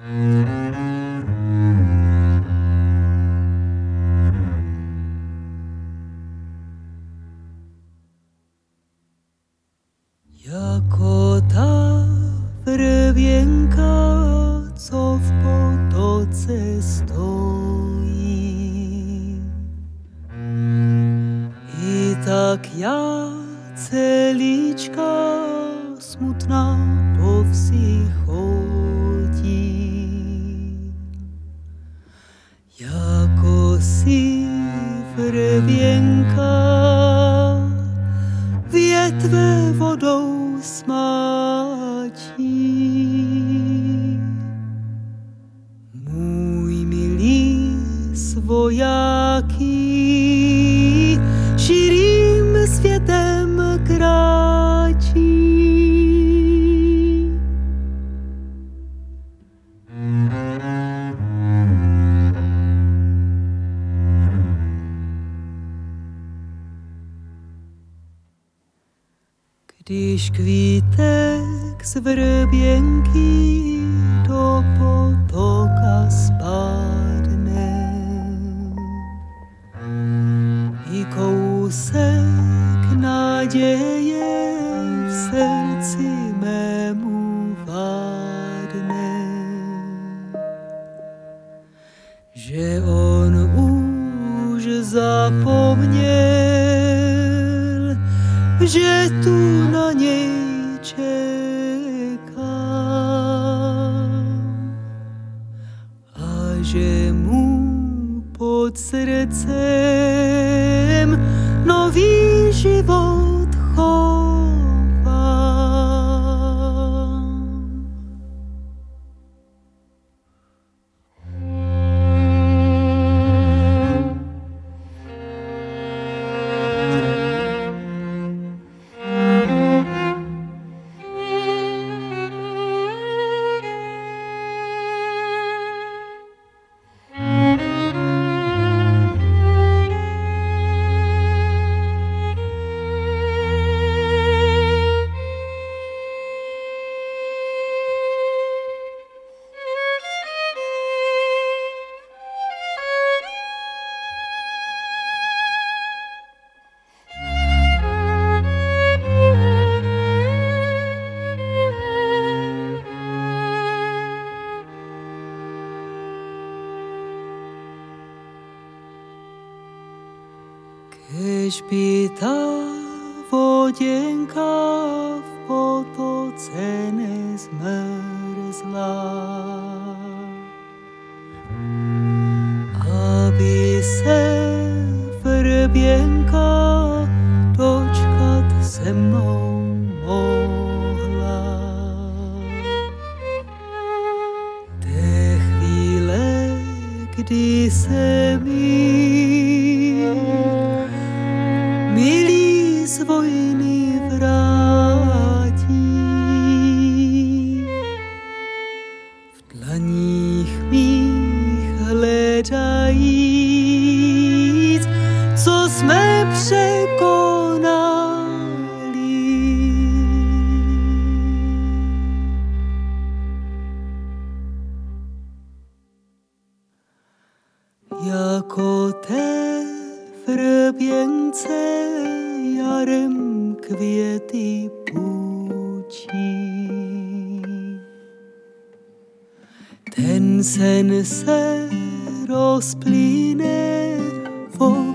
Jako ta vrvěnka, co v potoce stojí. I tak já celíčka smutná po vsi chodí. Jako si vrvěnka větve vodou smáčí. Můj milý svojáky širým světem kráčí. Když kvítek z vrvěnky do potoka spadne, i kousek naděje v srdci mému vádne, že on už zapomněl, že tu na něj čekám a že mu pod srdcem nový život chovám. Kež by ta voděnka v potoce nezmrzla, aby se vrvěnka dočkat se mnou mohla. Té chvíle, kdy se mi milý z vojny vrátí, v dlaních mých hledajíc, co jsme překonali. Jako té vrvěnce jarem květy půjčí. Ten sen se rozplyne